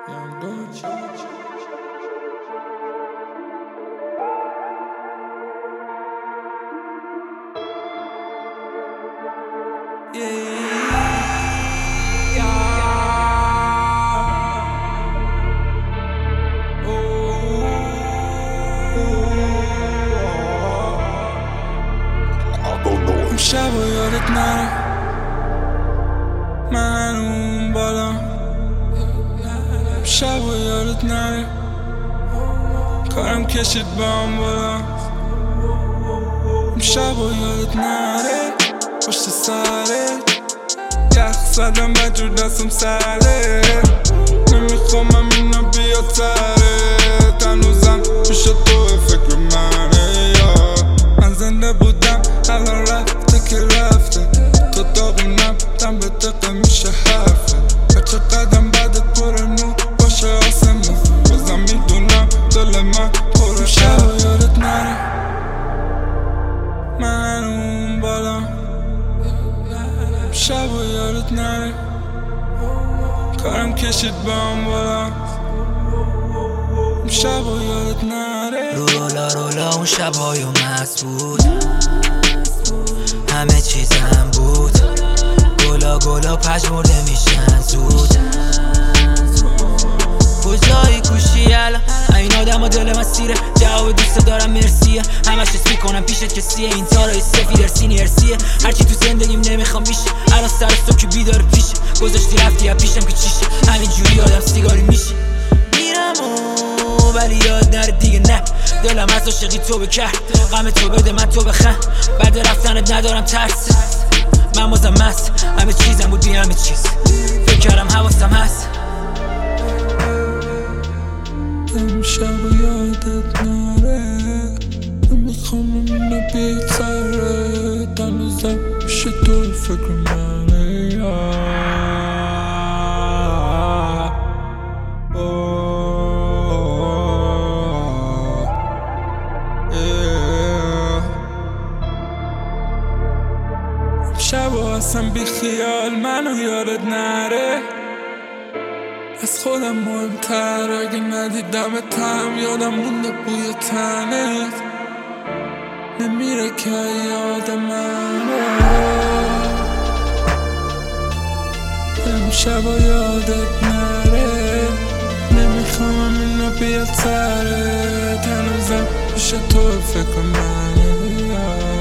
Young Dutch. شب و یادت نره من اون بالا شب و یادت نره کارم کشید با هم بالا شب و یادت نره پشت سره یخ زدم بجور دستم سره نمیخوام اینا بیاد سره تنوزم پیش تو فکر منه یا من زنده بودم الان رفته که رفته تو داغونم دم به دقه میشه حرفه هرچه قدم بعدت پر نور باشه آسمون بازم میدونم دل من پر شب و یادت نره من اون بالا شب و یادت نره کارم کشید با هم بالا شب و یادت نره رولا اون شب‌های مست بود همه چیزم بود گلا پژمرده میشن زود کجایی کوشی الان این آدم و دل من سیره جواب دوست دارم مرسیه همش حس میکنم پیشت کسیه این تارای سفید ارسینی ارسیه هرچی تو زندگیم نمیخوام میشه الان سر صبح که بیدار پیشه گذاشتی رفتی از پیشم که چیشه همینجوری آدم سیگاری میشه میرم ولی یاد نره دیگه نه دلم از عاشقی تو بکرد غم تو بده من تو بخند بعد رفتنت ندارم ترس من بازم مست همه چیزم بود بی همه چیز فکر کردم حواسم هست شب و یادت نره نمیخوام اینا بیاد سره تنوزم پیش تو فکر منه شب و اصلا بی خیال منو یادت نره از خودم مهمتر اگه ندیدمت هم یادم مونده بوی تنت نمیره که یاد منه امشب و یادت نره نمیخوام اینا بیاد سره تنوزم پیش تو فکر منه